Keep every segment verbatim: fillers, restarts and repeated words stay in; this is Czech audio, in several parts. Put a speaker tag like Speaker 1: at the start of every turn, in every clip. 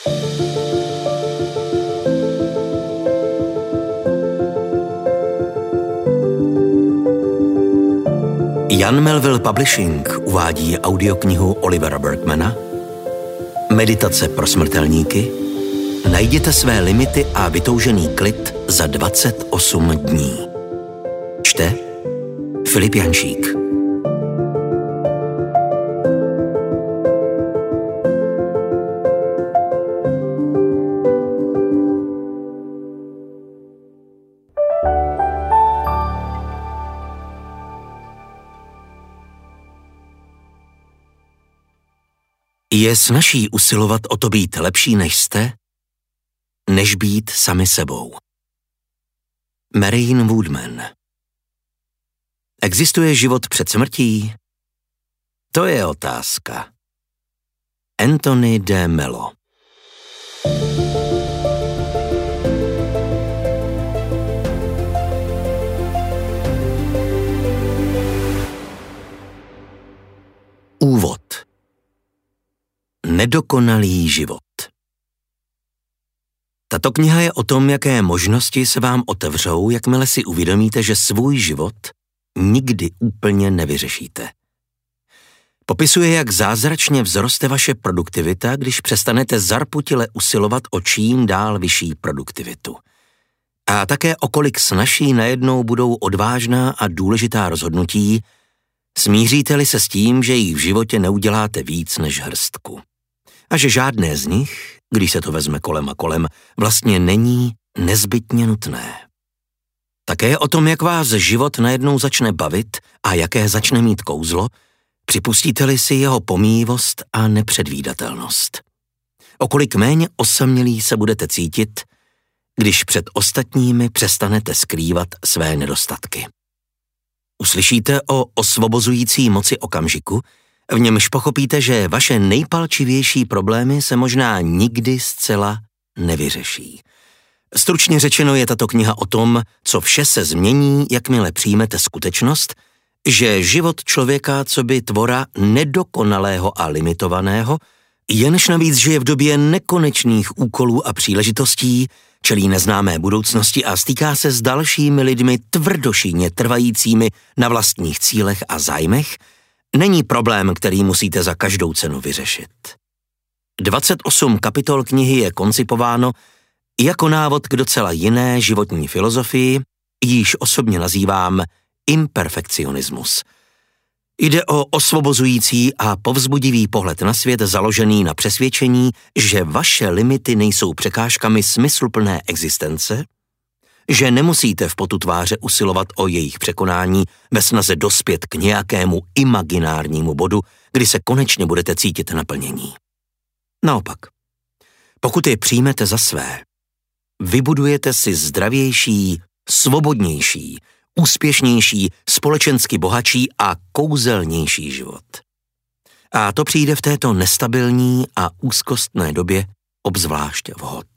Speaker 1: Jan Melville Publishing uvádí audioknihu Olivera Burkemana Meditace pro smrtelníky. Najděte své limity a vytoužený klid za dvacet osm dní. Čte Filip Jančík. Je snazší usilovat o to být lepší než jste, než být sami sebou. Marianne Woodman. Existuje život před smrtí? To je otázka. Anthony de Mello. Úvod. Nedokonalý život. Tato kniha je o tom, jaké možnosti se vám otevřou, jakmile si uvědomíte, že svůj život nikdy úplně nevyřešíte. Popisuje, jak zázračně vzroste vaše produktivita, když přestanete zarputile usilovat o čím dál vyšší produktivitu. A také o kolik snazší najednou budou odvážná a důležitá rozhodnutí, smíříte-li se s tím, že jich v životě neuděláte víc než hrstku. A že žádné z nich, když se to vezme kolem a kolem, vlastně není nezbytně nutné. Také o tom, jak vás život najednou začne bavit a jaké začne mít kouzlo, připustíte-li si jeho pomíjivost a nepředvídatelnost. O kolik méně osamělí se budete cítit, když před ostatními přestanete skrývat své nedostatky. Uslyšíte o osvobozující moci okamžiku, v němž pochopíte, že vaše nejpalčivější problémy se možná nikdy zcela nevyřeší. Stručně řečeno je tato kniha o tom, co vše se změní, jakmile přijmete skutečnost, že život člověka coby tvora nedokonalého a limitovaného, jenž navíc žije v době nekonečných úkolů a příležitostí, čelí neznámé budoucnosti a stýká se s dalšími lidmi tvrdošíjně trvajícími na vlastních cílech a zájmech, není problém, který musíte za každou cenu vyřešit. dvacet osm kapitol knihy je koncipováno jako návod k docela jiné životní filozofii, již osobně nazývám imperfekcionismus. Jde o osvobozující a povzbudivý pohled na svět založený na přesvědčení, že vaše limity nejsou překážkami smysluplné existence, že nemusíte v potu tváře usilovat o jejich překonání ve snaze dospět k nějakému imaginárnímu bodu, kdy se konečně budete cítit naplnění. Naopak, pokud je přijmete za své, vybudujete si zdravější, svobodnější, úspěšnější, společensky bohatší a kouzelnější život. A to přijde v této nestabilní a úzkostné době obzvlášť vhod.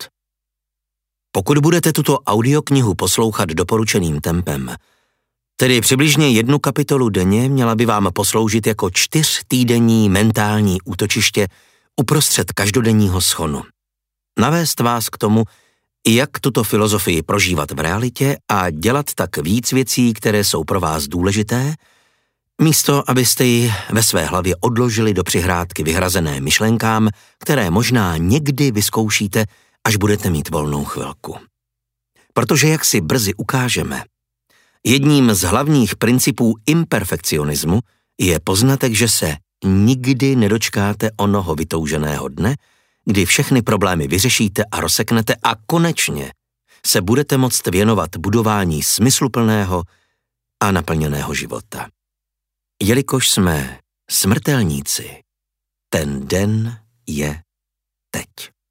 Speaker 1: Pokud budete tuto audioknihu poslouchat doporučeným tempem, tedy přibližně jednu kapitolu denně, měla by vám posloužit jako čtyřtýdenní mentální útočiště uprostřed každodenního schonu. Navést vás k tomu, jak tuto filozofii prožívat v realitě a dělat tak víc věcí, které jsou pro vás důležité, místo abyste ji ve své hlavě odložili do přihrádky vyhrazené myšlenkám, které možná někdy vyzkoušíte, až budete mít volnou chvilku. Protože, jak si brzy ukážeme, jedním z hlavních principů imperfekcionismu je poznatek, že se nikdy nedočkáte onoho vytouženého dne, kdy všechny problémy vyřešíte a rozseknete a konečně se budete moct věnovat budování smysluplného a naplněného života. Jelikož jsme smrtelníci, ten den je teď.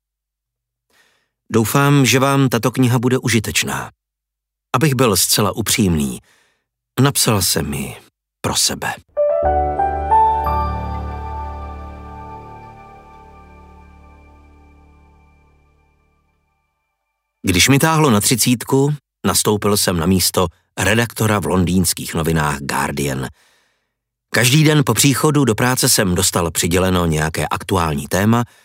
Speaker 1: Doufám, že vám tato kniha bude užitečná. Abych byl zcela upřímný, napsal jsem ji pro sebe. Když mi táhlo na třicítku, nastoupil jsem na místo redaktora v londýnských novinách Guardian. Každý den po příchodu do práce jsem dostal přiděleno nějaké aktuální téma